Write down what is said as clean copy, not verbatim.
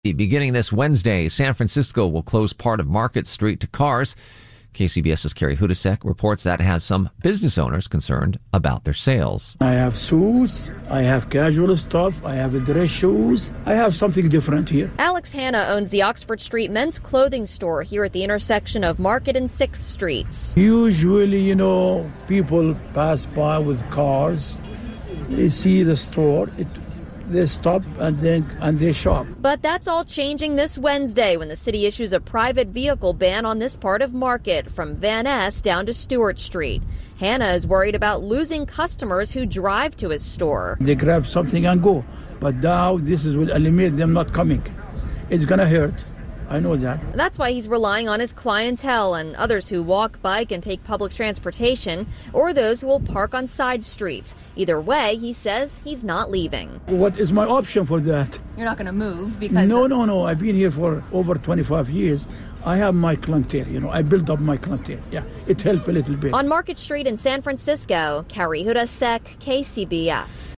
Beginning this Wednesday, San Francisco will close part of Market Street to cars. KCBS's Carrie Hudasek reports that has some business owners concerned about their sales. I have suits, I have casual stuff, I have dress shoes. I have something different here. Alex Hanna owns the Oxford Street men's clothing store here at the intersection of Market and 6th Streets. Usually, people pass by with cars. They see the store. They stop and they shop. But that's all changing this Wednesday when the city issues a private vehicle ban on this part of Market from Van Ness down to Stewart Street. Hannah is worried about losing customers who drive to his store. They grab something and go, but now this will eliminate them not coming. It's gonna hurt. I know that. That's why he's relying on his clientele and others who walk, bike, and take public transportation, or those who will park on side streets. Either way, he says he's not leaving. What is my option for that? You're not going to move because... No. I've been here for over 25 years. I have my clientele, I built up my clientele. Yeah, it helped a little bit. On Market Street in San Francisco, Carrie Hudasek, KCBS.